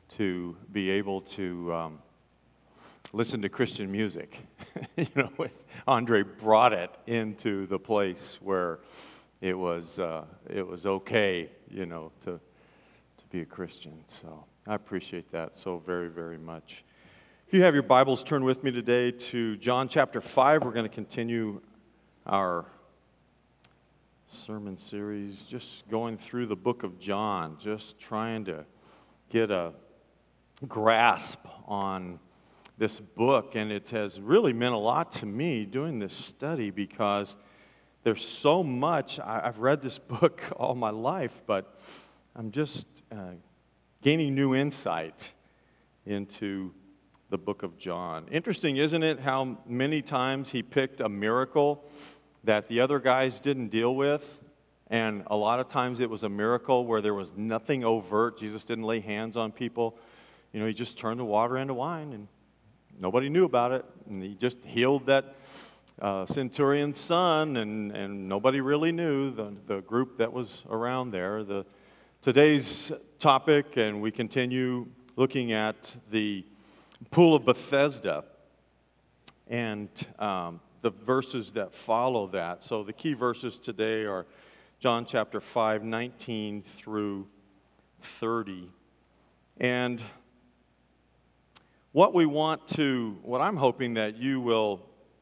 to be able to listen to Christian music. Andre brought it into the place where it was okay, to be a Christian. So I appreciate that so very, very much. If you have your Bibles, turn with me today to John chapter 5. We're going to continue our sermon series, just going through the book of John, just trying to get a grasp on this book. And it has really meant a lot to me doing this study because there's so much. I've read this book all my life, but I'm just gaining new insight into the book of John. Interesting, isn't it, how many times he picked a miracle that the other guys didn't deal with? And a lot of times it was a miracle where there was nothing overt. Jesus didn't lay hands on people. He just turned the water into wine, and nobody knew about it. And he just healed that centurion's son, and nobody really knew, the group that was around there. Today's topic, and we continue looking at the Pool of Bethesda and the verses that follow that. So the key verses today are John chapter 5, 19 through 30. And what I'm hoping that you will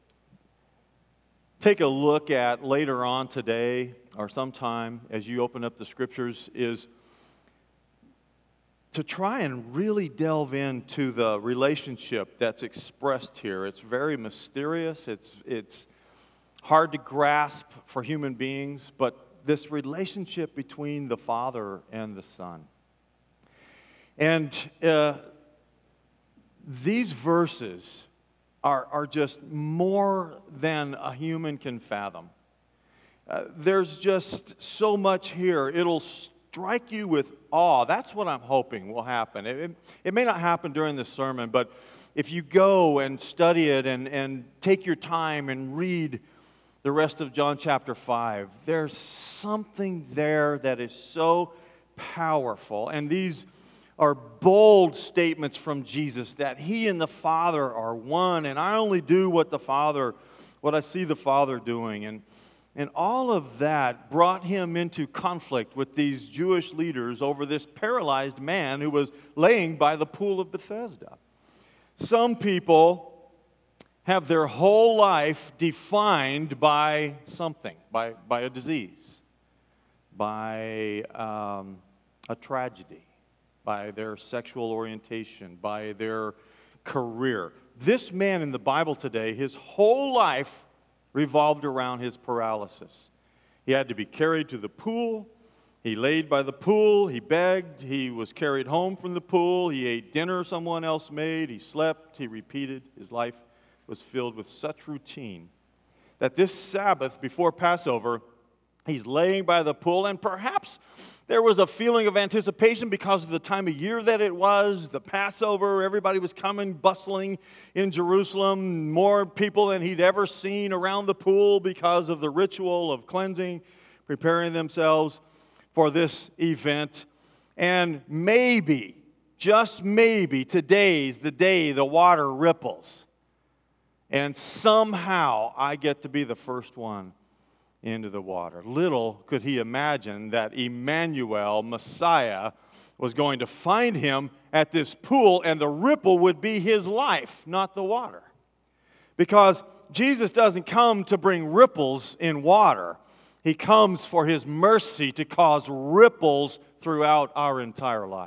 take a look at later on today or sometime as you open up the scriptures is to try and really delve into the relationship that's expressed here. It's very mysterious. It's hard to grasp for human beings, but this relationship between the Father and the Son. And these verses are just more than a human can fathom. There's just so much here. It'll strike you with awe. That's what I'm hoping will happen. It may not happen during this sermon, but if you go and study it and take your time and read the rest of John chapter 5, there's something there that is so powerful. And these are bold statements from Jesus that He and the Father are one, and I only do what I see the Father doing. And all of that brought Him into conflict with these Jewish leaders over this paralyzed man who was laying by the pool of Bethesda. Some people have their whole life defined by something, by a disease, by a tragedy, by their sexual orientation, by their career. This man in the Bible today, his whole life revolved around his paralysis. He had to be carried to the pool. He laid by the pool. He begged. He was carried home from the pool. He ate dinner someone else made. He slept. He repeated. His life was filled with such routine that this Sabbath before Passover, he's laying by the pool, and perhaps there was a feeling of anticipation because of the time of year that it was, the Passover. Everybody was coming, bustling in Jerusalem, more people than he'd ever seen around the pool because of the ritual of cleansing, preparing themselves for this event. And maybe, just maybe, today's the day the water ripples. And somehow I get to be the first one into the water. Little could he imagine that Emmanuel, Messiah, was going to find him at this pool, and the ripple would be his life, not the water. Because Jesus doesn't come to bring ripples in water. He comes for His mercy to cause ripples throughout our entire life.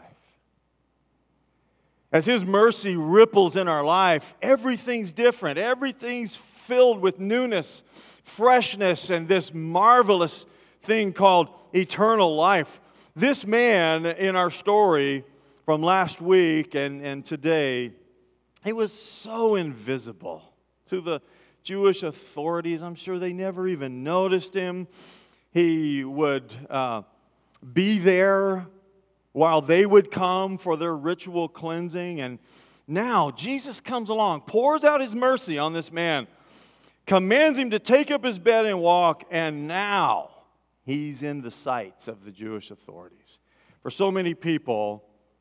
As His mercy ripples in our life, everything's different. Everything's filled with newness, freshness, and this marvelous thing called eternal life. This man in our story from last week and today, he was so invisible to the Jewish authorities. I'm sure they never even noticed him. He would be there while they would come for their ritual cleansing. And now Jesus comes along, pours out His mercy on this man, commands him to take up his bed and walk, and now he's in the sights of the Jewish authorities. For so many people,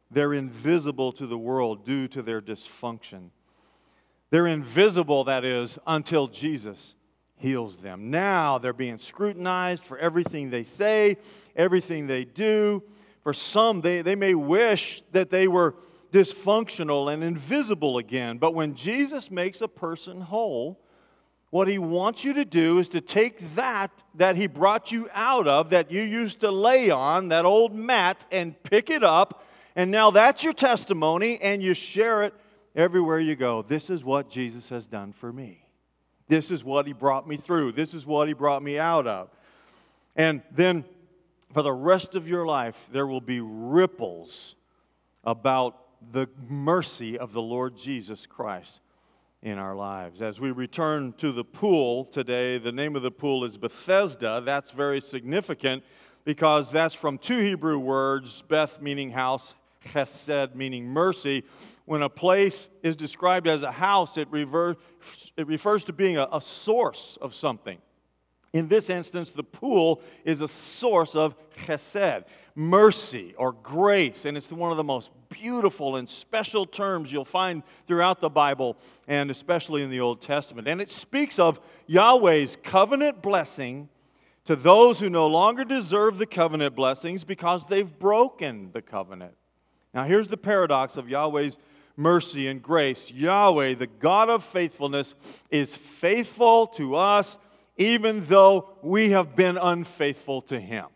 They're invisible to the world due to their dysfunction. They're invisible, that is, until Jesus heals them. Now they're being scrutinized for everything they say, everything they do. For some, they may wish that they were dysfunctional and invisible again. But when Jesus makes a person whole, what He wants you to do is to take that He brought you out of, that you used to lay on, that old mat, and pick it up. And now that's your testimony, and you share it everywhere you go. This is what Jesus has done for me. This is what He brought me through. This is what He brought me out of. And then for the rest of your life, there will be ripples about the mercy of the Lord Jesus Christ in our lives. As we return to the pool today, the name of the pool is Bethesda. That's very significant because that's from two Hebrew words, Beth meaning house, Chesed meaning mercy. When a place is described as a house, it refers to being a source of something. In this instance, the pool is a source of chesed, mercy or grace, and it's one of the most beautiful and special terms you'll find throughout the Bible, and especially in the Old Testament. And it speaks of Yahweh's covenant blessing to those who no longer deserve the covenant blessings because they've broken the covenant. Now here's the paradox of Yahweh's mercy and grace. Yahweh, the God of faithfulness, is faithful to us even though we have been unfaithful to Him.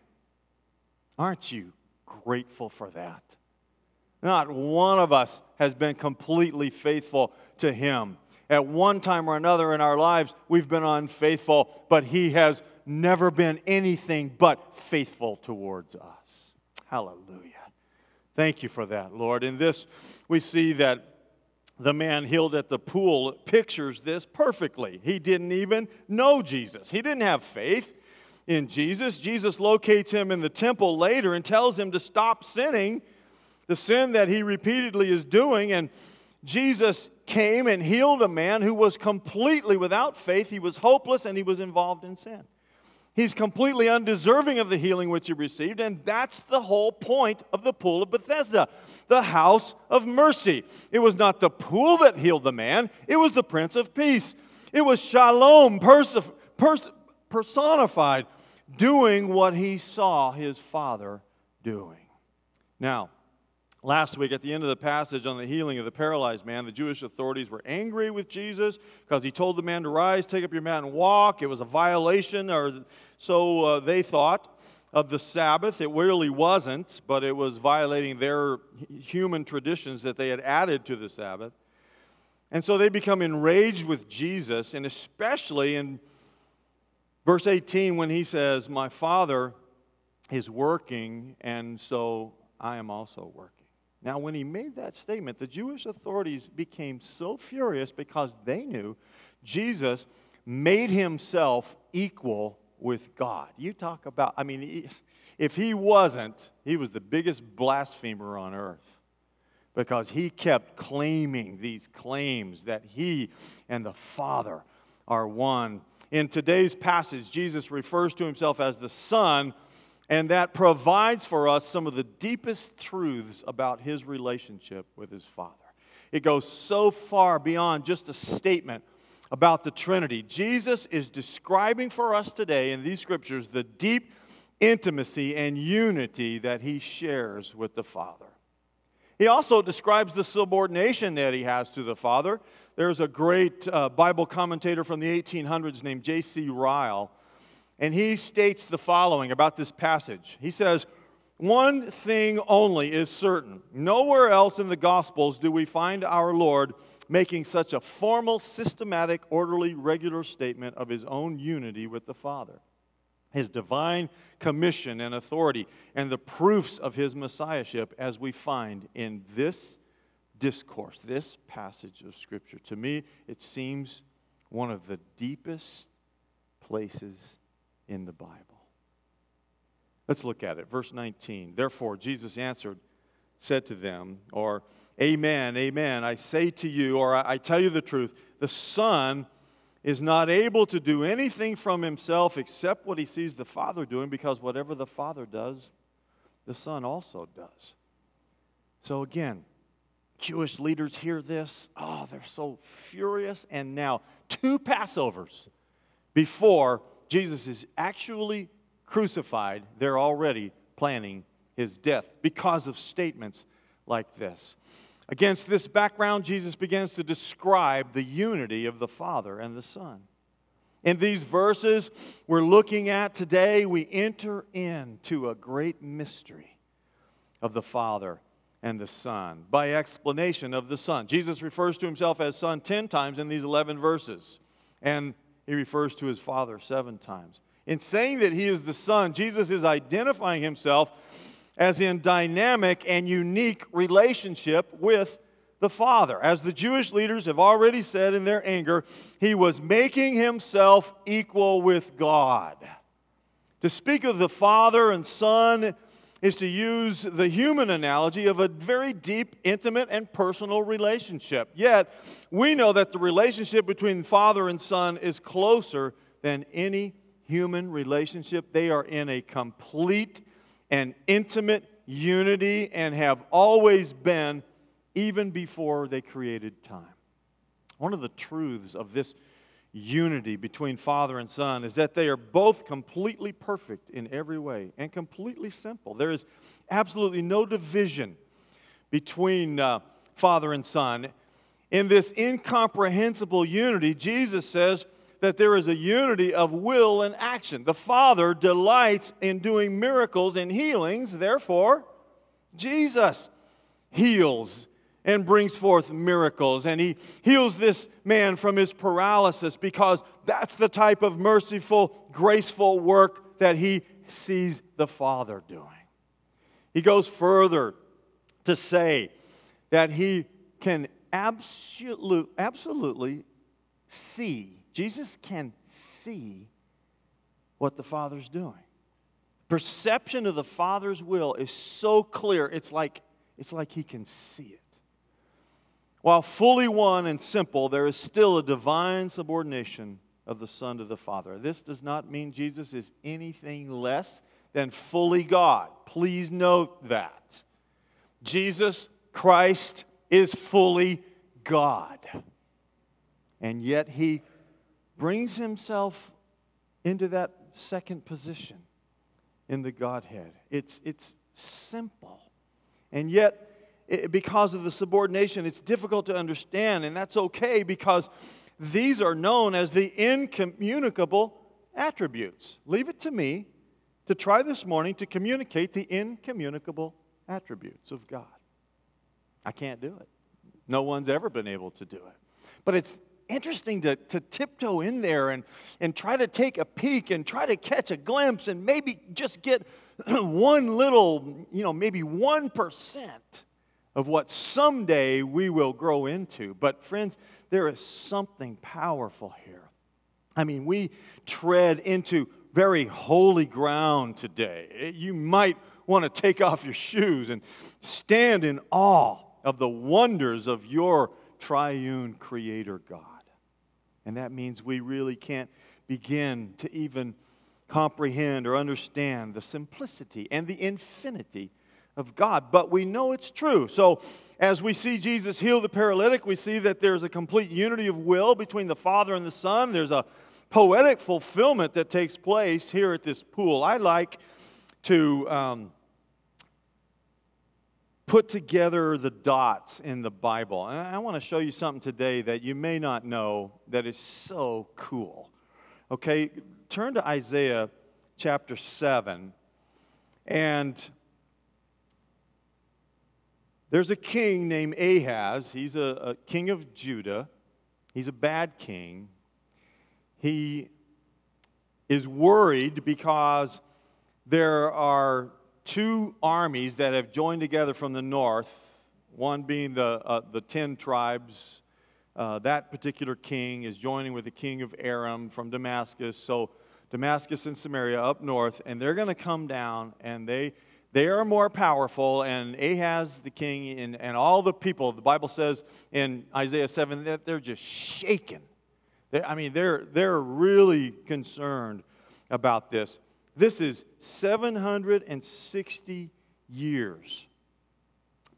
Aren't you grateful for that? Not one of us has been completely faithful to Him. At one time or another in our lives, we've been unfaithful, but He has never been anything but faithful towards us. Hallelujah. Thank you for that, Lord. In this, we see that the man healed at the pool pictures this perfectly. He didn't even know Jesus. He didn't have faith in Jesus. Jesus locates him in the temple later and tells him to stop sinning, the sin that he repeatedly is doing. And Jesus came and healed a man who was completely without faith. He was hopeless and he was involved in sin. He's completely undeserving of the healing which he received, and that's the whole point of the pool of Bethesda, the house of mercy. It was not the pool that healed the man, it was the Prince of Peace. It was Shalom personified, doing what he saw his Father doing. Now, last week, at the end of the passage on the healing of the paralyzed man, the Jewish authorities were angry with Jesus because he told the man to rise, take up your mat, and walk. It was a violation, or so they thought, of the Sabbath. It really wasn't, but it was violating their human traditions that they had added to the Sabbath. And so they become enraged with Jesus, and especially in verse 18 when he says, "My Father is working, and so I am also working." Now, when he made that statement, the Jewish authorities became so furious because they knew Jesus made himself equal with God. You talk about, if he wasn't, he was the biggest blasphemer on earth because he kept claiming these claims that he and the Father are one. In today's passage, Jesus refers to himself as the Son, and that provides for us some of the deepest truths about his relationship with his Father. It goes so far beyond just a statement about the Trinity. Jesus is describing for us today in these scriptures the deep intimacy and unity that he shares with the Father. He also describes the subordination that he has to the Father. There's a great Bible commentator from the 1800s named J.C. Ryle, and he states the following about this passage. He says, "One thing only is certain. Nowhere else in the Gospels do we find our Lord making such a formal, systematic, orderly, regular statement of his own unity with the Father, his divine commission and authority, and the proofs of his messiahship as we find in this discourse, this passage of Scripture. To me, it seems one of the deepest places in the Bible. Let's look at it. Verse 19. Therefore, Jesus answered, said to them, or Amen, amen, I say to you, or I tell you the truth, the Son is not able to do anything from himself except what he sees the Father doing, because whatever the Father does, the Son also does. So again, Jewish leaders hear this. Oh, they're so furious. And now 2 Passovers before Jesus is actually crucified, they're already planning his death because of statements like this. Against this background, Jesus begins to describe the unity of the Father and the Son. In these verses we're looking at today, we enter into a great mystery of the Father and the Son by explanation of the Son. Jesus refers to himself as Son 10 times in these 11 verses, and he refers to his Father 7 times. In saying that he is the Son, Jesus is identifying himself as in dynamic and unique relationship with the Father. As the Jewish leaders have already said in their anger, he was making himself equal with God. To speak of the Father and Son is to use the human analogy of a very deep, intimate, and personal relationship. Yet, we know that the relationship between Father and Son is closer than any human relationship. They are in a complete and intimate unity and have always been even before they created time. One of the truths of this unity between Father and Son is that they are both completely perfect in every way and completely simple. There is absolutely no division between Father and Son. In this incomprehensible unity, Jesus says that there is a unity of will and action. The Father delights in doing miracles and healings, therefore, Jesus heals and brings forth miracles. And he heals this man from his paralysis because that's the type of merciful, graceful work that he sees the Father doing. He goes further to say that he can absolutely see. Jesus can see what the Father's doing. Perception of the Father's will is so clear, it's like he can see it. While fully one and simple, there is still a divine subordination of the Son to the Father. This does not mean Jesus is anything less than fully God. Please note that. Jesus Christ is fully God. And yet he brings himself into that second position in the Godhead. It's simple. And yet, because of the subordination, it's difficult to understand, and that's okay because these are known as the incommunicable attributes. Leave it to me to try this morning to communicate the incommunicable attributes of God. I can't do it. No one's ever been able to do it. But it's interesting to tiptoe in there and try to take a peek and try to catch a glimpse and maybe just get one little, maybe 1% of what someday we will grow into. But friends, there is something powerful here. I mean, we tread into very holy ground today. You might want to take off your shoes and stand in awe of the wonders of your triune Creator God. And that means we really can't begin to even comprehend or understand the simplicity and the infinity of God, but we know it's true. So as we see Jesus heal the paralytic, we see that there's a complete unity of will between the Father and the Son. There's a poetic fulfillment that takes place here at this pool. I like to put together the dots in the Bible. And I want to show you something today that you may not know that is so cool. Okay, turn to Isaiah chapter 7, and there's a king named Ahaz. He's a king of Judah. He's a bad king. He is worried because there are 2 armies that have joined together from the north, one being the 10 tribes. That particular king is joining with the king of Aram from Damascus. So Damascus and Samaria up north, and they're going to come down, and they are more powerful, and Ahaz the king and all the people, the Bible says in Isaiah 7 that they're just shaken. They're really concerned about this. This is 760 years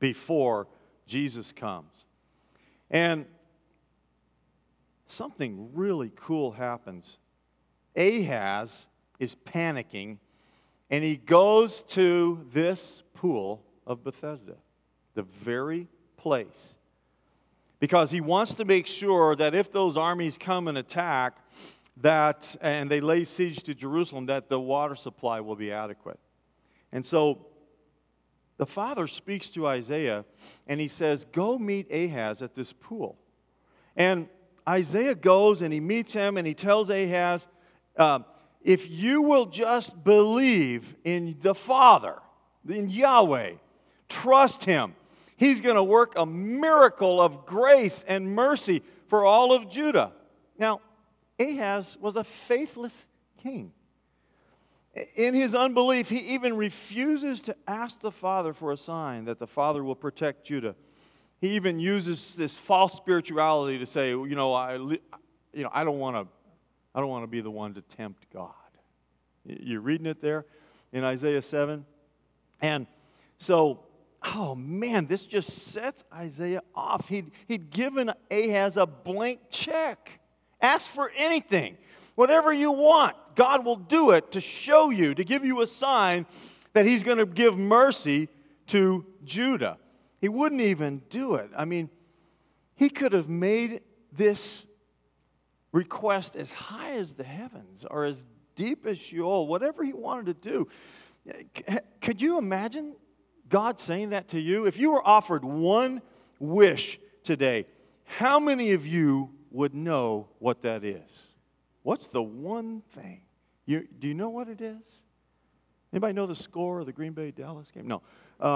before Jesus comes. And something really cool happens. Ahaz is panicking, and he goes to this pool of Bethesda, the very place, because he wants to make sure that if those armies come and attack, and they lay siege to Jerusalem, that the water supply will be adequate. And so the Father speaks to Isaiah, and he says, go meet Ahaz at this pool. And Isaiah goes, and he meets him, and he tells Ahaz, if you will just believe in the Father, in Yahweh, trust Him, He's going to work a miracle of grace and mercy for all of Judah. Now, Ahaz was a faithless king. In his unbelief, he even refuses to ask the Father for a sign that the Father will protect Judah. He even uses this false spirituality to say, I don't want to be the one to tempt God. You're reading it there in Isaiah 7. And so, oh man, this just sets Isaiah off. He'd given Ahaz a blank check. Ask for anything. Whatever you want, God will do it to show you, to give you a sign that He's going to give mercy to Judah. He wouldn't even do it. I mean, he could have made this request as high as the heavens or as deep as Sheol, whatever he wanted to do. Could you imagine God saying that to you? If you were offered one wish today, how many of you would know what that is? What's the one thing? Do you know what it is? Anybody know the score of the Green Bay-Dallas game? No.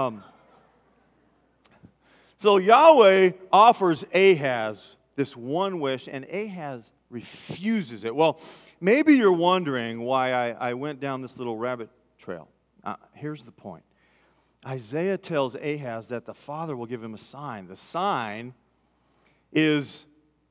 So Yahweh offers Ahaz this one wish, and Ahaz refuses it. Well, maybe you're wondering why I went down this little rabbit trail. Here's the point. Isaiah tells Ahaz that the Father will give him a sign. The sign is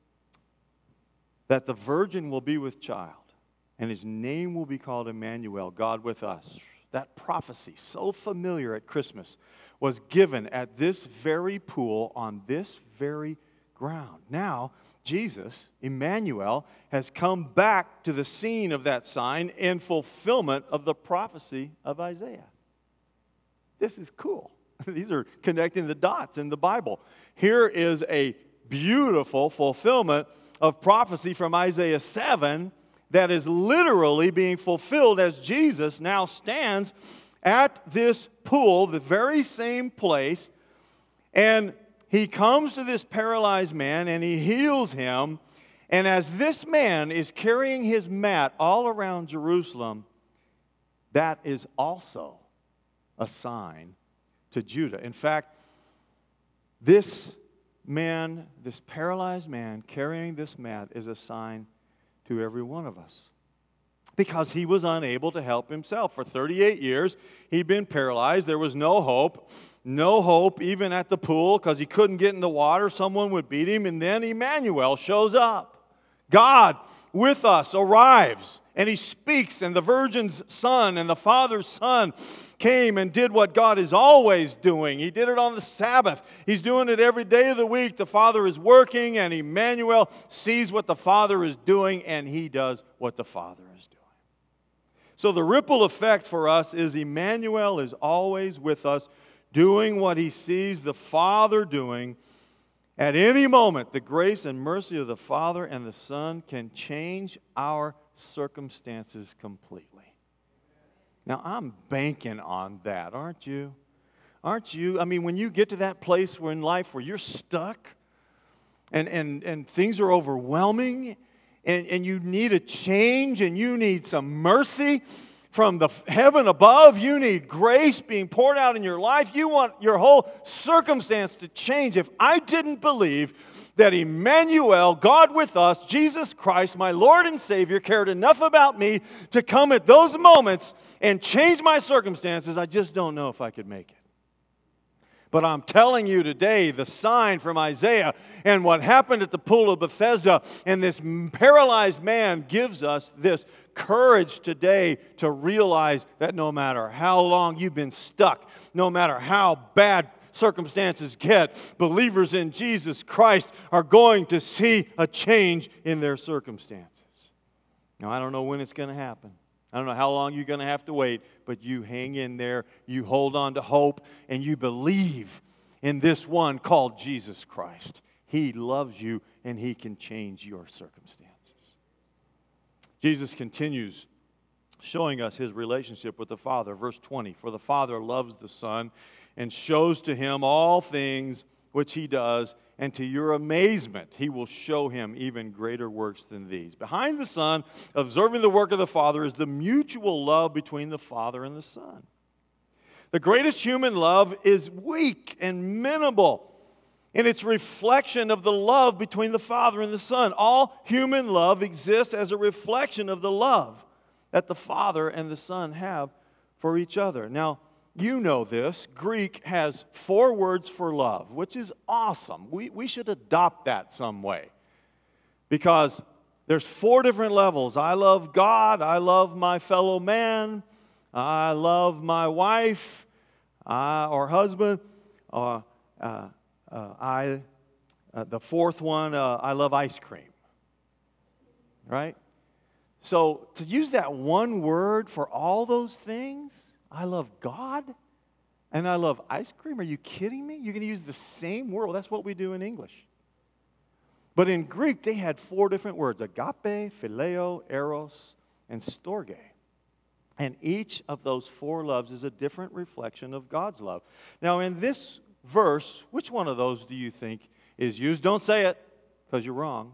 that the virgin will be with child, and his name will be called Emmanuel, God with us. That prophecy, so familiar at Christmas, was given at this very pool on this very ground. Now, Jesus, Emmanuel, has come back to the scene of that sign in fulfillment of the prophecy of Isaiah. This is cool. These are connecting the dots in the Bible. Here is a beautiful fulfillment of prophecy from Isaiah 7 that is literally being fulfilled as Jesus now stands at this pool, the very same place, and he comes to this paralyzed man and he heals him. And as this man is carrying his mat all around Jerusalem, that is also a sign to Judah. In fact, this man, this paralyzed man carrying this mat is a sign to every one of us. Because he was unable to help himself. For 38 years, he'd been paralyzed. There was no hope. No hope even at the pool because he couldn't get in the water. Someone would beat him. And then Emmanuel shows up. God with us arrives. And he speaks. And the virgin's son and the father's son came and did what God is always doing. He did it on the Sabbath. He's doing it every day of the week. The Father is working, and Emmanuel sees what the Father is doing, and he does what the Father is doing. So the ripple effect for us is Emmanuel is always with us, doing what he sees the Father doing. At any moment, the grace and mercy of the Father and the Son can change our circumstances completely. Now, I'm banking on that, aren't you? Aren't you? I mean, when you get to that place in life where you're stuck and things are overwhelming and you need a change and you need some mercy from the heaven above, you need grace being poured out in your life, you want your whole circumstance to change. If I didn't believe that Emmanuel, God with us, Jesus Christ, my Lord and Savior, cared enough about me to come at those moments and change my circumstances, I just don't know if I could make it. But I'm telling you today, the sign from Isaiah and what happened at the pool of Bethesda and this paralyzed man gives us this courage today to realize that no matter how long you've been stuck, no matter how bad circumstances get, believers in Jesus Christ are going to see a change in their circumstances. Now, I don't know when it's going to happen. I don't know how long you're going to have to wait, but you hang in there, you hold on to hope, and you believe in this one called Jesus Christ. He loves you, and He can change your circumstances. Jesus continues showing us His relationship with the Father. Verse 20, for the Father loves the Son and shows to Him all things which He does, and to your amazement, He will show Him even greater works than these. Behind the Son, observing the work of the Father, is the mutual love between the Father and the Son. The greatest human love is weak and minimal in its reflection of the love between the Father and the Son. All human love exists as a reflection of the love that the Father and the Son have for each other. Now, you know this. Greek has 4 words for love, which is awesome. We should adopt that some way. Because there's 4 different levels. I love God. I love my fellow man. I love my wife or husband. The 4th one, I love ice cream. Right? So to use that one word for all those things, I love God and I love ice cream. Are you kidding me? You're going to use the same word. Well, that's what we do in English. But in Greek, they had 4 different words: agape, phileo, eros, and storge. And each of those 4 loves is a different reflection of God's love. Now, in this verse, which one of those do you think is used? Don't say it, because you're wrong.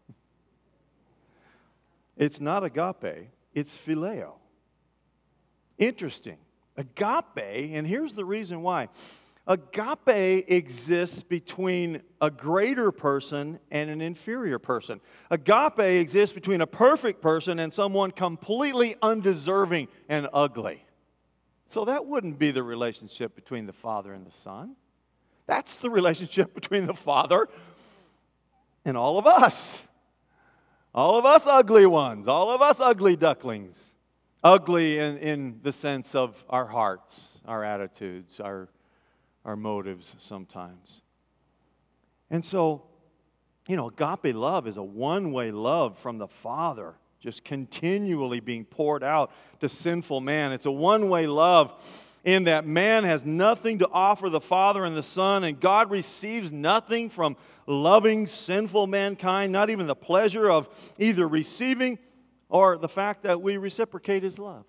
It's not agape, it's phileo. Interesting. Agape, and here's the reason why. Agape exists between a greater person and an inferior person. Agape exists between a perfect person and someone completely undeserving and ugly. So that wouldn't be the relationship between the Father and the Son. That's the relationship between the Father and all of us. All of us ugly ones, all of us ugly ducklings. Ugly in the sense of our hearts, our attitudes, our motives sometimes. And so, agape love is a one-way love from the Father, just continually being poured out to sinful man. It's a one-way love in that man has nothing to offer the Father and the Son, and God receives nothing from loving sinful mankind, not even the pleasure of either receiving or the fact that we reciprocate His love.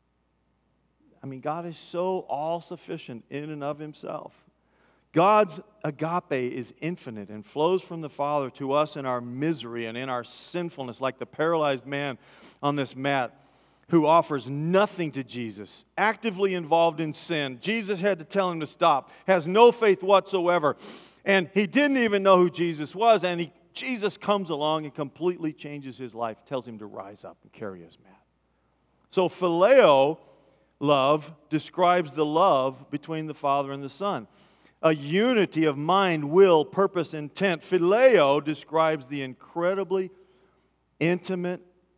I mean, God is so all-sufficient in and of Himself. God's agape is infinite and flows from the Father to us in our misery and in our sinfulness, like the paralyzed man on this mat who offers nothing to Jesus, actively involved in sin. Jesus had to tell him to stop, has no faith whatsoever, and he didn't even know who Jesus was, and Jesus comes along and completely changes his life, tells him to rise up and carry his mat. So phileo love describes the love between the Father and the Son. A unity of mind, will, purpose, intent. Phileo describes the incredibly intimate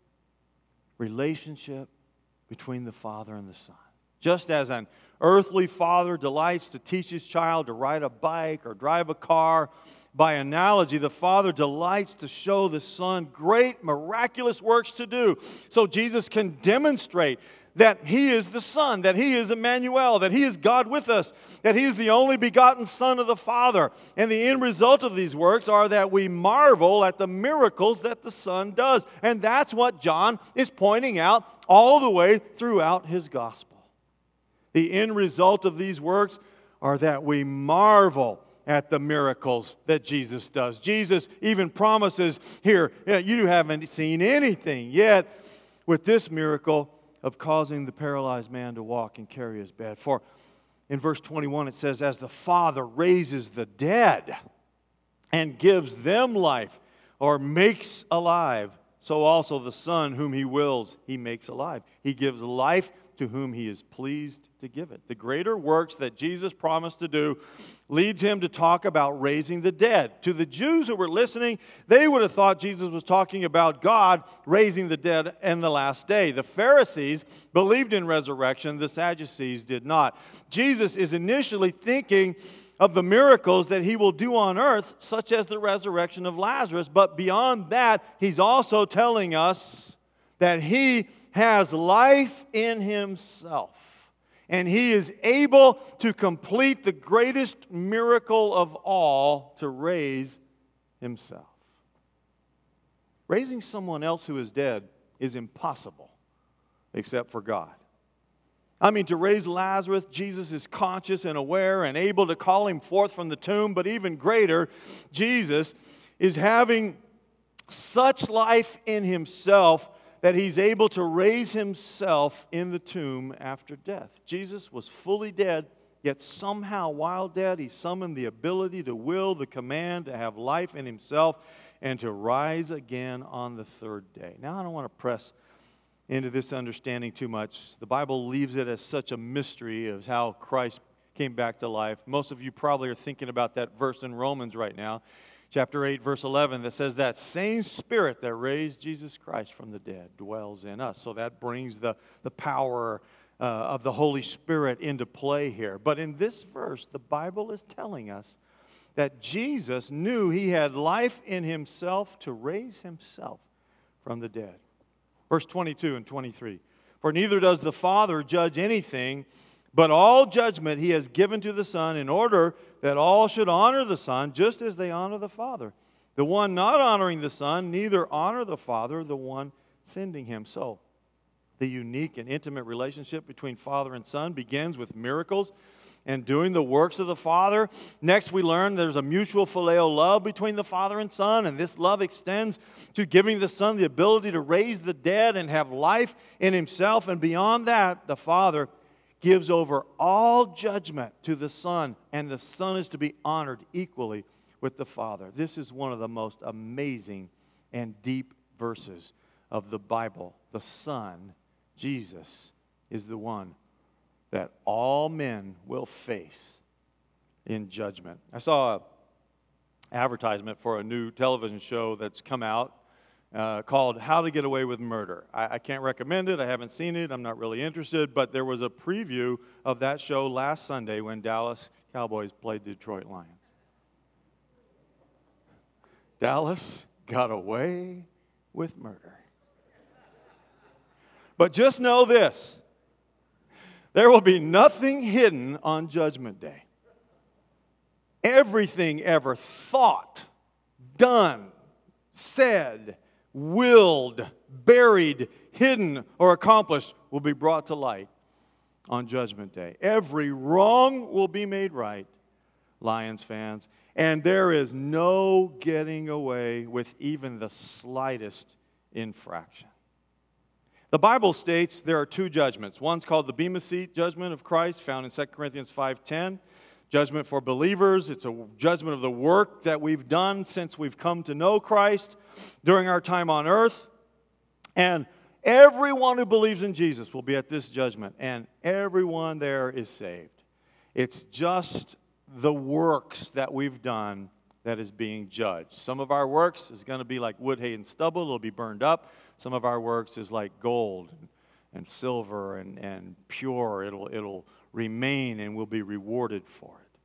relationship between the Father and the Son. Just as an earthly father delights to teach his child to ride a bike or drive a car, by analogy, the Father delights to show the Son great miraculous works to do. So Jesus can demonstrate that He is the Son, that He is Emmanuel, that He is God with us, that He is the only begotten Son of the Father. And the end result of these works are that we marvel at the miracles that the Son does. And that's what John is pointing out all the way throughout his gospel. The end result of these works are that we marvel at the miracles that Jesus does. Jesus even promises here, you haven't seen anything yet with this miracle of causing the paralyzed man to walk and carry his bed. For in verse 21 it says, as the Father raises the dead and gives them life, or makes alive, so also the Son whom He wills, He makes alive. He gives life to whom He is pleased to give it. The greater works that Jesus promised to do leads Him to talk about raising the dead. To the Jews who were listening, they would have thought Jesus was talking about God raising the dead in the last day. The Pharisees believed in resurrection. The Sadducees did not. Jesus is initially thinking of the miracles that he will do on earth, such as the resurrection of Lazarus. But beyond that, he's also telling us that he has life in himself. And he is able to complete the greatest miracle of all, to raise himself. Raising someone else who is dead is impossible, except for God. I mean, to raise Lazarus, Jesus is conscious and aware and able to call him forth from the tomb. But even greater, Jesus is having such life in himself that he's able to raise himself in the tomb after death. Jesus was fully dead, yet somehow while dead, he summoned the ability to will, the command to have life in himself and to rise again on the third day. Now, I don't want to press into this understanding too much. The Bible leaves it as such a mystery of how Christ came back to life. Most of you probably are thinking about that verse in Romans right now. Chapter 8, verse 11, that says that same Spirit that raised Jesus Christ from the dead dwells in us. So that brings the power of the Holy Spirit into play here. But in this verse, the Bible is telling us that Jesus knew he had life in himself to raise himself from the dead. Verse 22 and 23, for neither does the Father judge anything, but all judgment he has given to the Son, in order that all should honor the Son just as they honor the Father. The one not honoring the Son, neither honor the Father, the one sending him. So, the unique and intimate relationship between Father and Son begins with miracles and doing the works of the Father. Next, we learn there's a mutual phileo love between the Father and Son, and this love extends to giving the Son the ability to raise the dead and have life in himself. And beyond that, the Father gives over all judgment to the Son, and the Son is to be honored equally with the Father. This is one of the most amazing and deep verses of the Bible. The Son, Jesus, is the one that all men will face in judgment. I saw an advertisement for a new television show that's come out called How to Get Away with Murder. I can't recommend it. I haven't seen it. I'm not really interested. But there was a preview of that show last Sunday when Dallas Cowboys played Detroit Lions. Dallas got away with murder. But just know this. There will be nothing hidden on Judgment Day. Everything ever thought, done, said, willed, buried, hidden, or accomplished will be brought to light on Judgment Day. Every wrong will be made right, Lions fans, and there is no getting away with even the slightest infraction. The Bible states there are two judgments. One's called the Bema Seat judgment of Christ, found in 2 Corinthians 5:10. Judgment for believers. It's a judgment of the work that we've done since we've come to know Christ during our time on earth. And everyone who believes in Jesus will be at this judgment, and everyone there is saved. It's just the works that we've done that is being judged. Some of our works is going to be like wood, hay, and stubble. It'll be burned up. Some of our works is like gold and silver and pure. It'll remain and will be rewarded for it.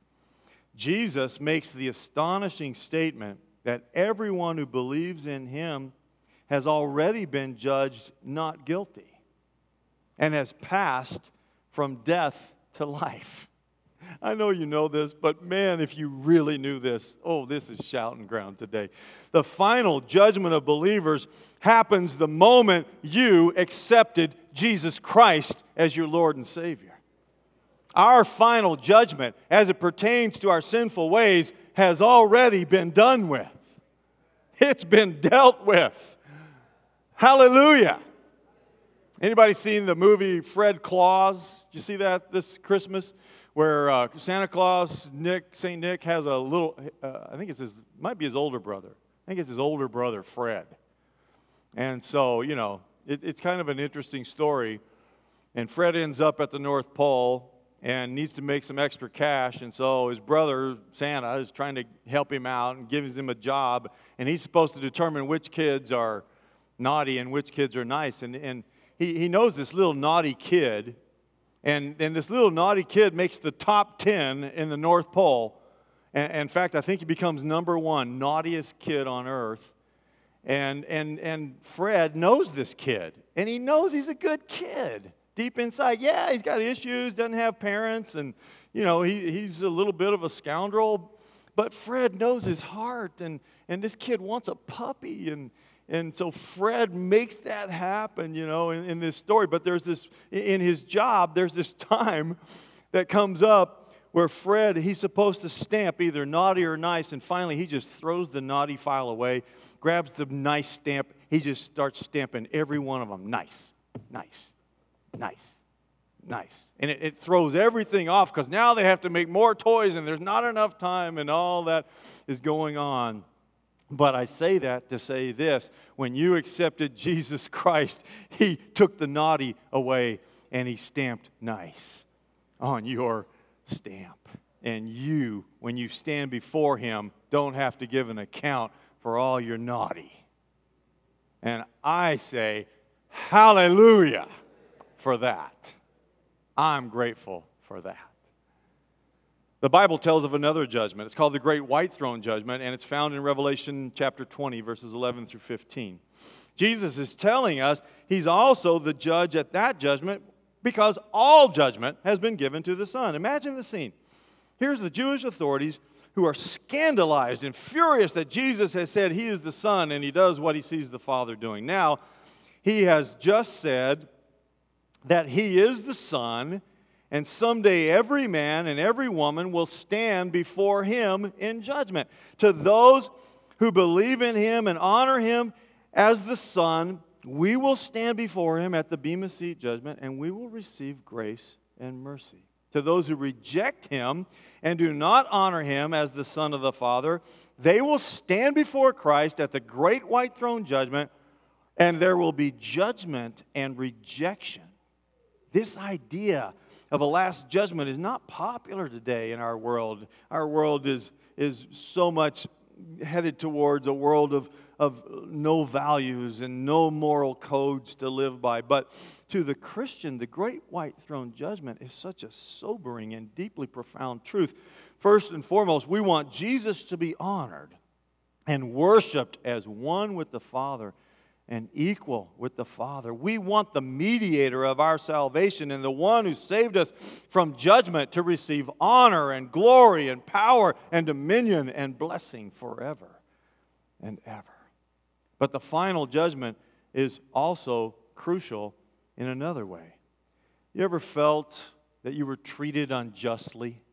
Jesus makes the astonishing statement that everyone who believes in him has already been judged not guilty and has passed from death to life. I know you know this, but man, if you really knew this, this is shouting ground today. The final judgment of believers happens the moment you accepted Jesus Christ as your Lord and Savior. Our final judgment, as it pertains to our sinful ways, has already been done with. It's been dealt with. Hallelujah. Anybody seen the movie Fred Claus? Did you see that this Christmas? Where Santa Claus, St. Nick, has a little, I think might be his older brother. I think it's his older brother, Fred. And so, it's kind of an interesting story. And Fred ends up at the North Pole and needs to make some extra cash. And so his brother, Santa, is trying to help him out and gives him a job. And he's supposed to determine which kids are naughty and which kids are nice. And he knows this little naughty kid. And this little naughty kid makes the top 10 in the North Pole And in fact, I think he becomes number one, naughtiest kid on earth. And Fred knows this kid, and he knows he's a good kid. Deep inside, yeah, he's got issues, doesn't have parents, and, he's a little bit of a scoundrel. But Fred knows his heart, and this kid wants a puppy, and so Fred makes that happen, in this story. But there's this, in his job, there's this time that comes up where Fred, he's supposed to stamp either naughty or nice, and finally he just throws the naughty file away, grabs the nice stamp, he just starts stamping every one of them. Nice, nice, nice, nice. And it throws everything off because now they have to make more toys and there's not enough time and all that is going on. But I say that to say this: when you accepted Jesus Christ, he took the naughty away and he stamped nice on your stamp. And you, when you stand before him, don't have to give an account for all your naughty. And I say, hallelujah for that. I'm grateful for that. The Bible tells of another judgment. It's called the Great White Throne Judgment, and it's found in Revelation chapter 20, verses 11 through 15. Jesus is telling us he's also the judge at that judgment because all judgment has been given to the Son. Imagine the scene. Here's the Jewish authorities who are scandalized and furious that Jesus has said he is the Son and he does what he sees the Father doing. Now, he has just said that he is the Son, and someday every man and every woman will stand before him in judgment. To those who believe in him and honor him as the Son, we will stand before him at the Bema Seat judgment, and we will receive grace and mercy. To those who reject him and do not honor him as the Son of the Father, they will stand before Christ at the great white throne judgment, and there will be judgment and rejection. This idea of a last judgment is not popular today in our world. Our world is so much headed towards a world of no values and no moral codes to live by. But to the Christian, the great white throne judgment is such a sobering and deeply profound truth. First and foremost, we want Jesus to be honored and worshiped as one with the Father and equal with the Father. We want the mediator of our salvation and the one who saved us from judgment to receive honor and glory and power and dominion and blessing forever and ever. But the final judgment is also crucial in another way. You ever felt that you were treated unjustly?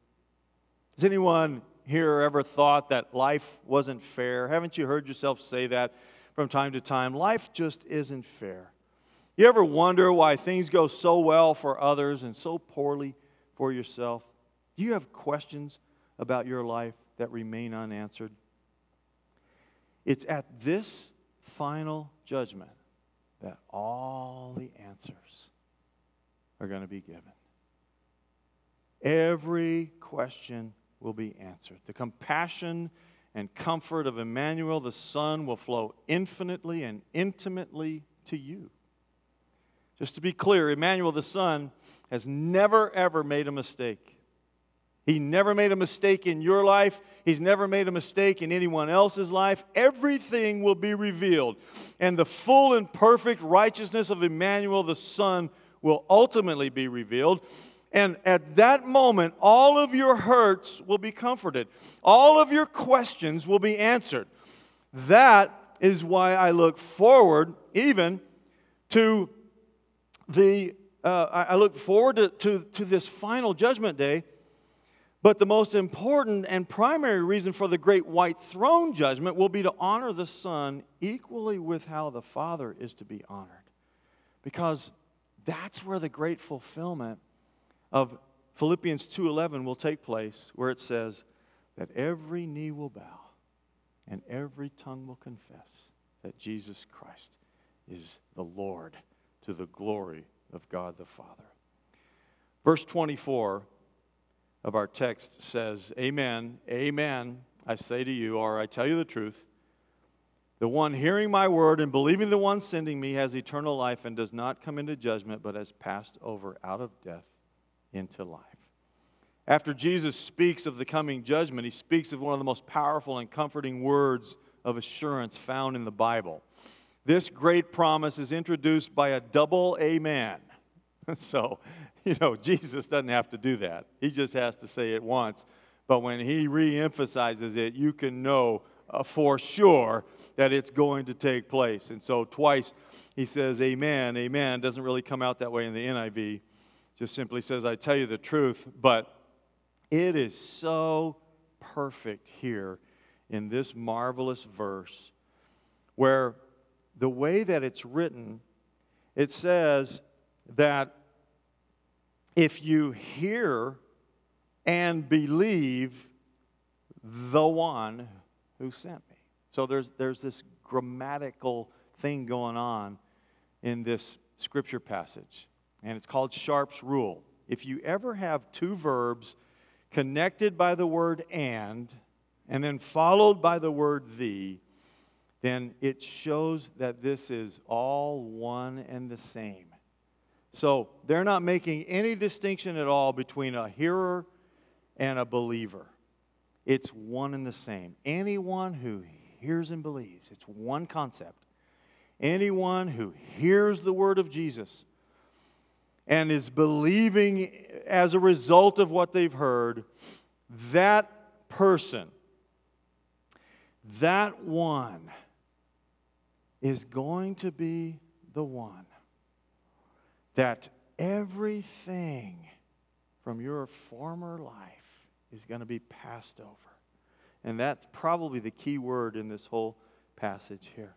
Has anyone here ever thought that life wasn't fair? Haven't you heard yourself say that from time to time? Life just isn't fair. You ever wonder why things go so well for others and so poorly for yourself? Do you have questions about your life that remain unanswered? It's at this final judgment that all the answers are going to be given. Every question will be answered. The compassion and comfort of Emmanuel, the Son, will flow infinitely and intimately to you. Just to be clear, Emmanuel, the Son, has never, ever made a mistake. He never made a mistake in your life. He's never made a mistake in anyone else's life. Everything will be revealed. And the full and perfect righteousness of Emmanuel, the Son, will ultimately be revealed. And at that moment, all of your hurts will be comforted. All of your questions will be answered. That is why I look forward even to to this final judgment day. But the most important and primary reason for the great white throne judgment will be to honor the Son equally with how the Father is to be honored. Because that's where the great fulfillment of Philippians 2:11 will take place, where it says that every knee will bow and every tongue will confess that Jesus Christ is the Lord, to the glory of God the Father. Verse 24 of our text says, "Amen, amen, I say to you," or I tell you the truth, "the one hearing my word and believing the one sending me has eternal life and does not come into judgment, but has passed over out of death into life." After Jesus speaks of the coming judgment, he speaks of one of the most powerful and comforting words of assurance found in the Bible. This great promise is introduced by a double amen. So, Jesus doesn't have to do that. He just has to say it once. But when he re-emphasizes it, you can know for sure that it's going to take place. And so twice he says amen. Amen doesn't really come out that way in the NIV. Just simply says, I tell you the truth. But it is so perfect here in this marvelous verse where the way that it's written, it says that if you hear and believe the one who sent me. So there's this grammatical thing going on in this scripture passage, and it's called Sharp's rule. If you ever have two verbs connected by the word and then followed by the word the, then it shows that this is all one and the same. So they're not making any distinction at all between a hearer and a believer. It's one and the same. Anyone who hears and believes, it's one concept. Anyone who hears the word of Jesus and is believing as a result of what they've heard, that person, that one, is going to be the one that everything from your former life is going to be passed over. And that's probably the key word in this whole passage here.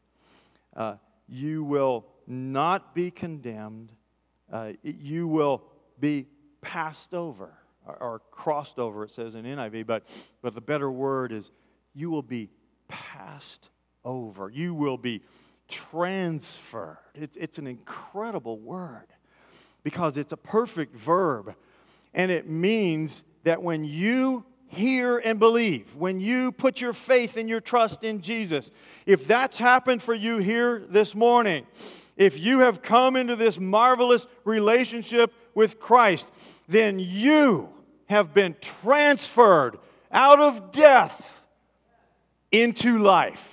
You will not be condemned. You will be passed over or crossed over, it says in NIV, but the better word is you will be passed over. You will be transferred. It's an incredible word because it's a perfect verb, and it means that when you hear and believe, when you put your faith and your trust in Jesus, if that's happened for you here this morning, if you have come into this marvelous relationship with Christ, then you have been transferred out of death into life.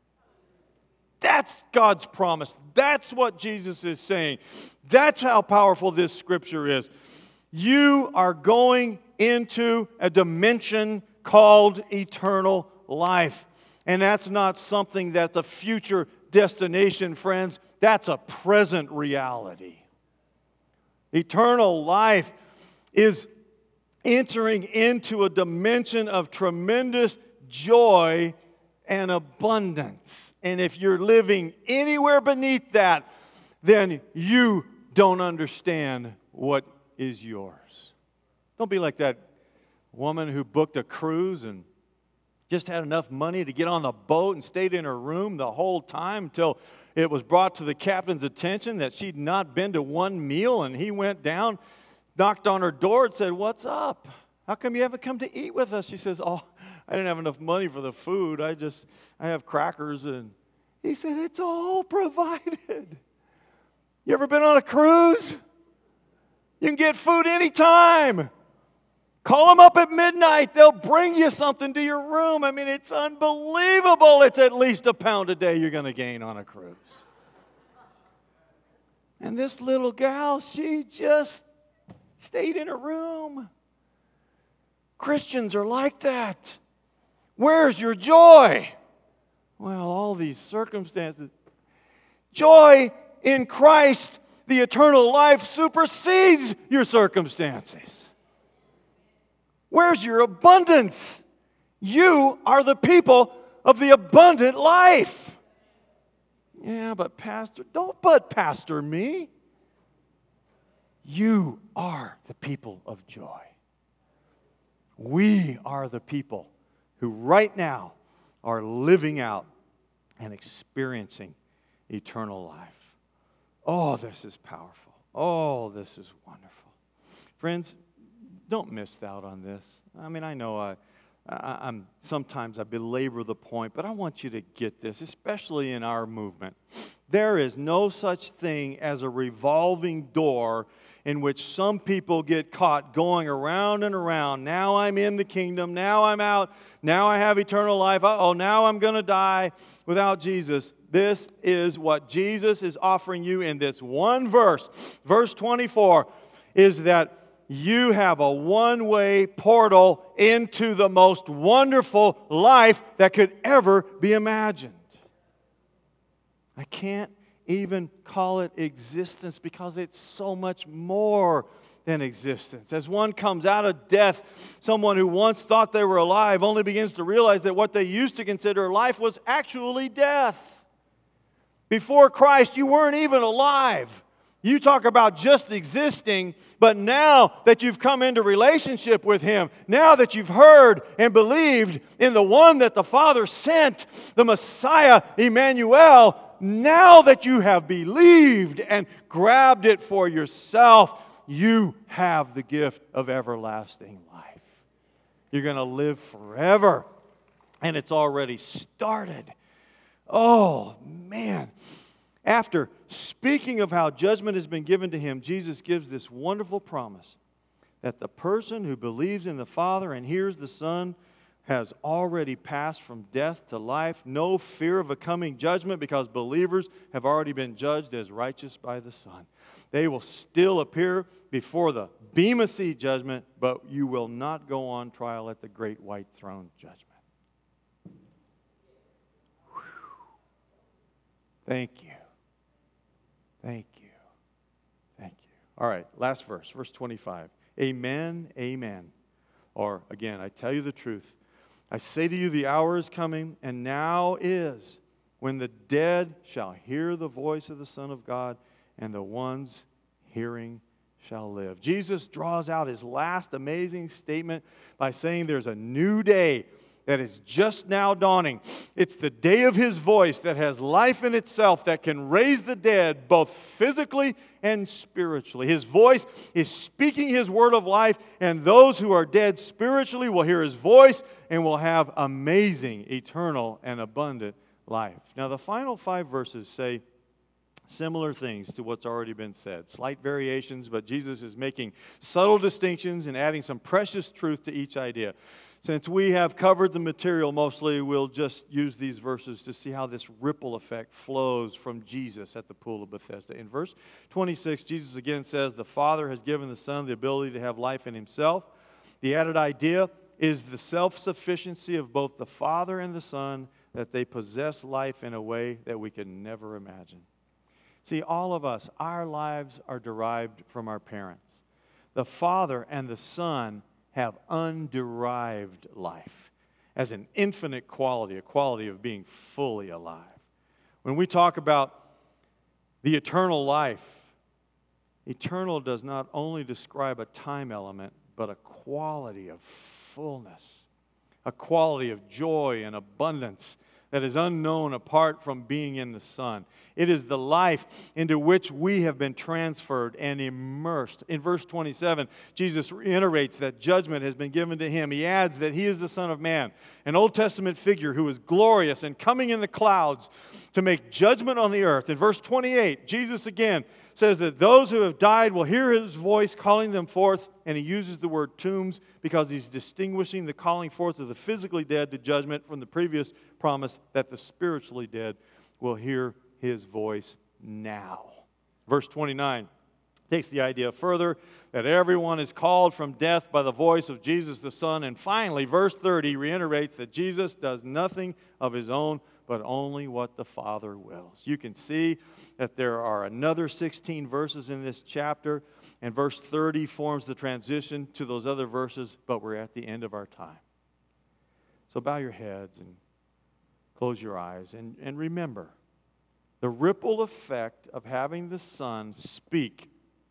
That's God's promise. That's what Jesus is saying. That's how powerful this scripture is. You are going into a dimension called eternal life. And that's not something that's a future destination, friends. That's a present reality. Eternal life is entering into a dimension of tremendous joy and abundance. And if you're living anywhere beneath that, then you don't understand what is yours. Don't be like that woman who booked a cruise and just had enough money to get on the boat and stayed in her room the whole time until it was brought to the captain's attention that she'd not been to one meal, and he went down, knocked on her door and said, "What's up? How come you haven't come to eat with us?" She says, "Oh, I didn't have enough money for the food. I have crackers." And he said, "It's all provided. You ever been on a cruise? You can get food anytime. Call them up at midnight. They'll bring you something to your room." I mean, it's unbelievable. It's at least £1 a day you're going to gain on a cruise. And this little gal, she just stayed in her room. Christians are like that. Where's your joy? Well, all these circumstances. Joy in Christ, the eternal life, supersedes your circumstances. Where's your abundance? You are the people of the abundant life. Yeah, but Pastor, don't but pastor me. You are the people of joy. We are the people who right now are living out and experiencing eternal life. Oh, this is powerful. Oh, this is wonderful. Friends, don't miss out on this. I mean, I know I'm sometimes I belabor the point, but I want you to get this, especially in our movement. There is no such thing as a revolving door in which some people get caught going around and around. Now I'm in the kingdom. Now I'm out. Now I have eternal life. Uh-oh, now I'm going to die without Jesus. This is what Jesus is offering you in this one verse. Verse 24 is that you have a one-way portal into the most wonderful life that could ever be imagined. I can't even call it existence because it's so much more than existence. As one comes out of death, someone who once thought they were alive only begins to realize that what they used to consider life was actually death. Before Christ, you weren't even alive. You talk about just existing, but now that you've come into relationship with Him, now that you've heard and believed in the one that the Father sent, the Messiah, Emmanuel, now that you have believed and grabbed it for yourself, you have the gift of everlasting life. You're going to live forever, and it's already started. Oh, man. After speaking of how judgment has been given to Him, Jesus gives this wonderful promise that the person who believes in the Father and hears the Son has already passed from death to life. No fear of a coming judgment because believers have already been judged as righteous by the Son. They will still appear before the Bema Seat judgment, but you will not go on trial at the great white throne judgment. Whew. Thank you. Thank you. Thank you. All right, last verse, verse 25. Amen, amen. Or again, I tell you the truth. I say to you, the hour is coming, and now is, when the dead shall hear the voice of the Son of God, and the ones hearing shall live. Jesus draws out His last amazing statement by saying there's a new day that is just now dawning. It's the day of His voice that has life in itself, that can raise the dead both physically and spiritually. His voice is speaking His word of life, and those who are dead spiritually will hear His voice and will have amazing, eternal, and abundant life. Now, the final 5 verses say similar things to what's already been said. Slight variations, but Jesus is making subtle distinctions and adding some precious truth to each idea. Since we have covered the material mostly, we'll just use these verses to see how this ripple effect flows from Jesus at the pool of Bethesda. In verse 26, Jesus again says, the Father has given the Son the ability to have life in Himself. The added idea is the self-sufficiency of both the Father and the Son, that they possess life in a way that we could never imagine. See, all of us, our lives are derived from our parents. The Father and the Son have underived life as an infinite quality, a quality of being fully alive. When we talk about the eternal life, eternal does not only describe a time element, but a quality of fullness, a quality of joy and abundance that is unknown apart from being in the Son. It is the life into which we have been transferred and immersed. In verse 27, Jesus reiterates that judgment has been given to Him. He adds that He is the Son of Man, an Old Testament figure who is glorious and coming in the clouds to make judgment on the earth. In verse 28, Jesus again says that those who have died will hear His voice calling them forth, and He uses the word tombs because He's distinguishing the calling forth of the physically dead to judgment from the previous promise that the spiritually dead will hear His voice now. Verse 29 takes the idea further, that everyone is called from death by the voice of Jesus the Son. And finally, verse 30 reiterates that Jesus does nothing of His own, but only what the Father wills. You can see that there are another 16 verses in this chapter, and verse 30 forms the transition to those other verses, but we're at the end of our time. So bow your heads and close your eyes, and remember the ripple effect of having the Son speak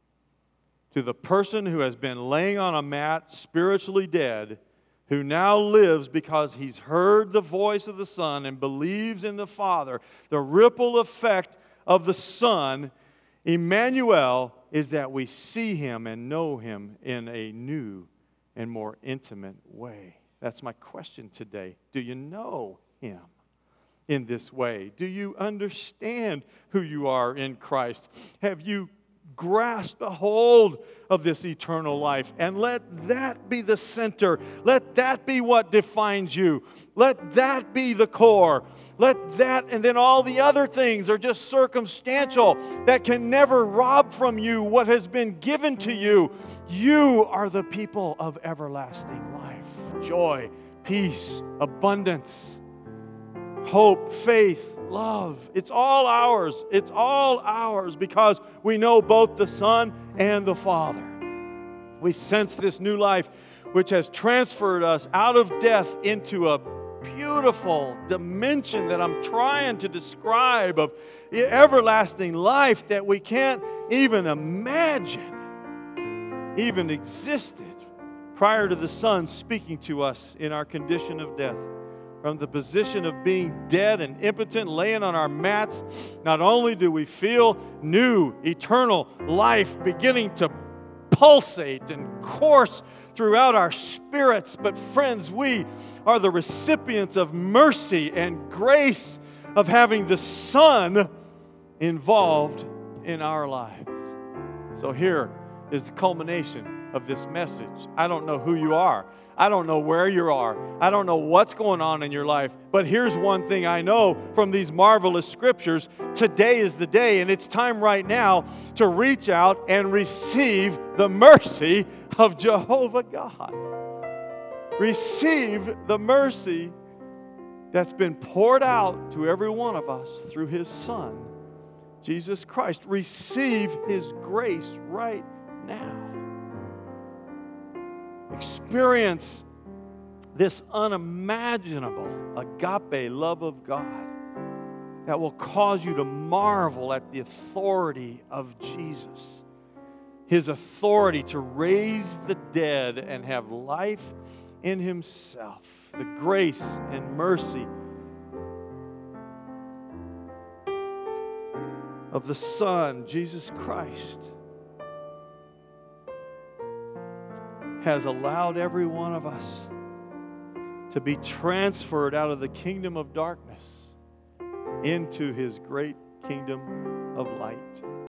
to the person who has been laying on a mat, spiritually dead, who now lives because he's heard the voice of the Son and believes in the Father. The ripple effect of the Son, Emmanuel, is that we see Him and know Him in a new and more intimate way. That's my question today. Do you know Him in this way? Do you understand who you are in Christ? Have you grasp a hold of this eternal life and let that be the center. Let that be what defines you. Let that be the core. Let that, and then all the other things are just circumstantial that can never rob from you what has been given to you. You are the people of everlasting life, joy, peace, abundance, hope, faith, love. It's all ours. It's all ours because we know both the Son and the Father. We sense this new life which has transferred us out of death into a beautiful dimension that I'm trying to describe of everlasting life that we can't even imagine even existed prior to the Son speaking to us in our condition of death. From the position of being dead and impotent, laying on our mats, not only do we feel new, eternal life beginning to pulsate and course throughout our spirits, but friends, we are the recipients of mercy and grace of having the Son involved in our lives. So here is the culmination of this message. I don't know who you are. I don't know where you are. I don't know what's going on in your life. But here's one thing I know from these marvelous scriptures. Today is the day, and it's time right now to reach out and receive the mercy of Jehovah God. Receive the mercy that's been poured out to every one of us through His Son, Jesus Christ. Receive His grace right now. Experience this unimaginable agape love of God that will cause you to marvel at the authority of Jesus. His authority to raise the dead and have life in Himself. The grace and mercy of the Son, Jesus Christ, has allowed every one of us to be transferred out of the kingdom of darkness into His great kingdom of light.